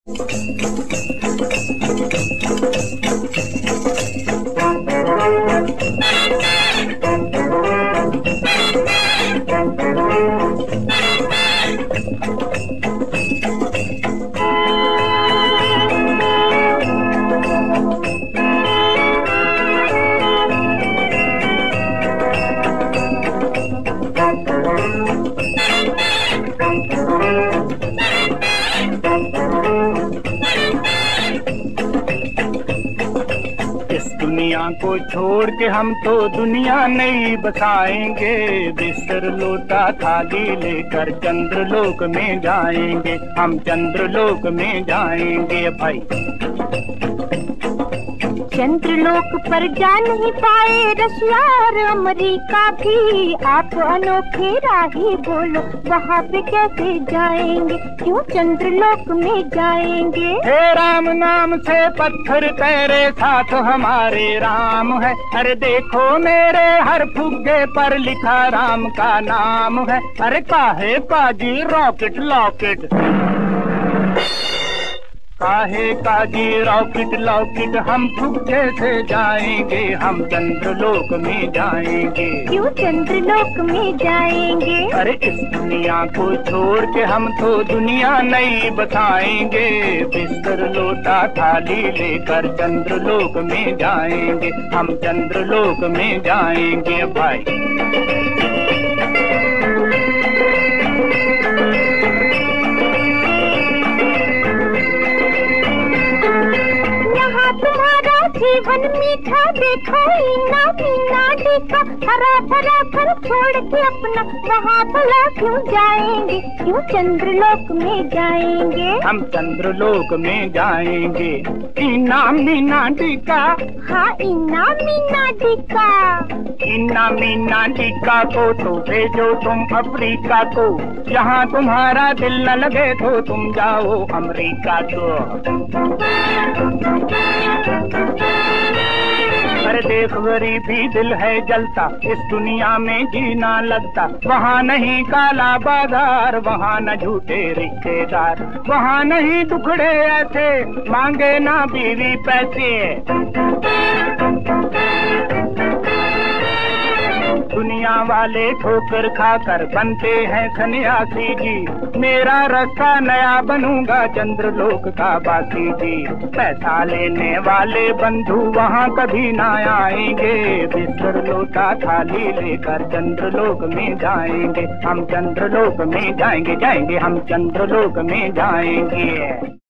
दुनिया को छोड़ के हम तो दुनिया नहीं बसाएंगे। बिस्तर लोटा थाली लेकर चंद्रलोक में जाएंगे, हम चंद्रलोक में जाएंगे भाई। चंद्रलोक पर जा नहीं पाए रशिया और अमेरिका भी, आप अनोखे राही बोलो वहाँ पे कैसे जाएंगे, क्यों चंद्रलोक में जाएंगे। हे राम नाम से पत्थर तेरे साथ हमारे राम है, अरे देखो मेरे हर फुग्गे पर लिखा राम का नाम है। अरे काहे काजी रॉकेट लॉकेट, काहे काजी रॉकेट लॉकेट, हम फुग्गे से जाएंगे, हम चंद्रलोक में जाएंगे। क्यों चंद्रलोक में जाएंगे। अरे इस दुनिया को छोड़ के हम तो दुनिया नहीं बसाएंगे। बिस्तर लोटा थाली लेकर चंद्रलोक में जाएंगे, हम चंद्रलोक में जाएंगे भाई। जीवन मीठा देखो इना मीना देखा, हरा भरा घर छोड़ के अपना वहाँ भला क्यों जाएंगे, क्यों चंद्रलोक में जाएंगे। हम चंद्रलोक में जाएंगे। इना मीना टीका, हाँ इना मीना टीका, इना मीना टीका को तो भेजो तुम अफ्रीका को, यहाँ तुम्हारा दिल न लगे तो तुम जाओ अमेरिका को। अरे देख गरीबी दिल है जलता, इस दुनिया में जीना लगता, वहाँ नहीं काला बाजार, वहाँ न झूठे रिश्तेदार, वहाँ नहीं दुखड़े ऐसे मांगे ना बीवी पैसे। दुनिया वाले ठोकर खाकर बनते हैं सन्यासी जी, मेरा रास्ता नया बनूंगा चंद्रलोक का बाकी जी। पैसा लेने वाले बंधु वहाँ कभी ना आएंगे, बिस्तर लोटा थाली लेकर चंद्रलोक में जाएंगे, हम चंद्रलोक में जाएंगे, जाएंगे हम चंद्रलोक में जाएंगे।